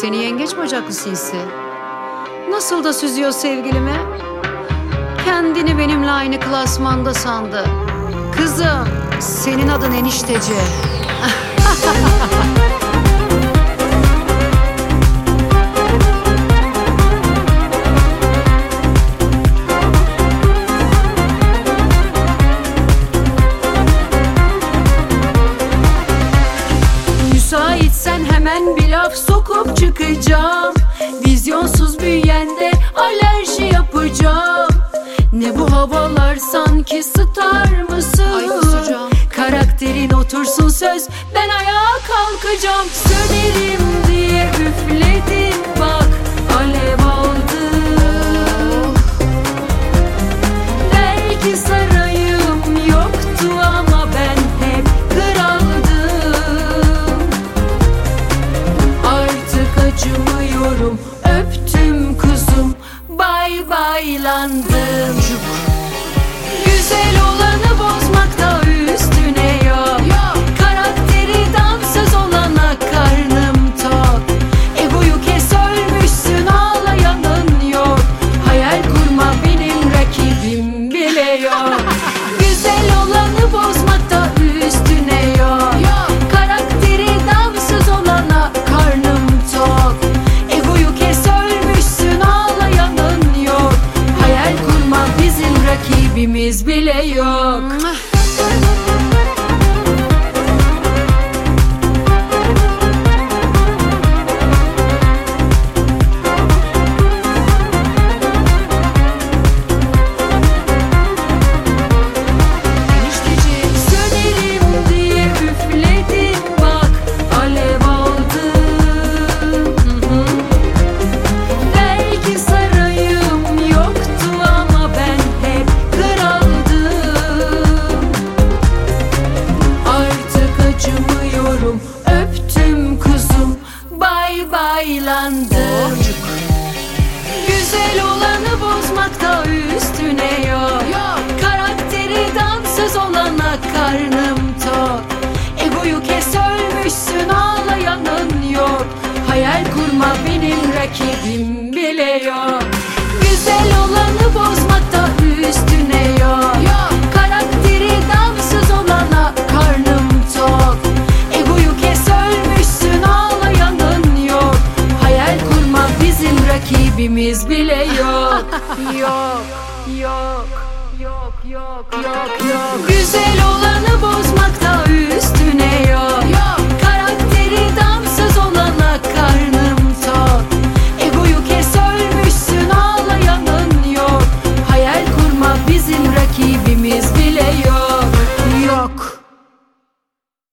Seni yengeç bacaklı sinsi. Nasıl da süzüyor sevgilimi. Kendini benimle aynı klasmanda sandı. Kızım, senin adın enişteci. Müsaitsen hemen bir laf sokup çıkacağım. Vizyonsuz büyüyende alerji yapacağım. Ne bu havalar, sanki star mısın? Ay kusacağım. Karakterin otursun söz, ben ayağa kalkacağım. Sönerim diye üfledin bak, alev aldı. Belki sarayım yoktu ama ben hep kraldım. Artık acımıyorum, öptüm kuzum, bay baylandım. Güzel olanı bozmakta üstüne yok. Karakteri damsız olana karnım tok. Egoyu kes, ölmüşsün, ağlayanın yok. Hayal kurma, benim rakibim bile yok. Güzel olanı bozmakta üstüne yok. Karakteri damsız olana karnım tok. Egoyu kes, ölmüşsün, ağlayanın yok. Hayal kurma, bizim rakibimiz bile yok. Sönerim diye üfledin bak, alev aldı. Belki sarayım yoktu ama ben hep kraldım. Artık acımıyorum, öptüm kuzum, bay baylandım. Güzel olanı bozmakta üstüne yok. Karakteri damsız olana karnım tok. Egoyu kes, ölmüşsün, ağlayanın yok. Hayal kurma, benim rakibim bile yok. Güzel olanı bozmakta üstüne yok. Karakteri damsız olana karnım tok. Egoyu kes, ölmüşsün, ağlayanın yok. Hayal kurma, bizim rakibimiz bile yok. Yok, yok, yok, yok, yok, yok. Güzel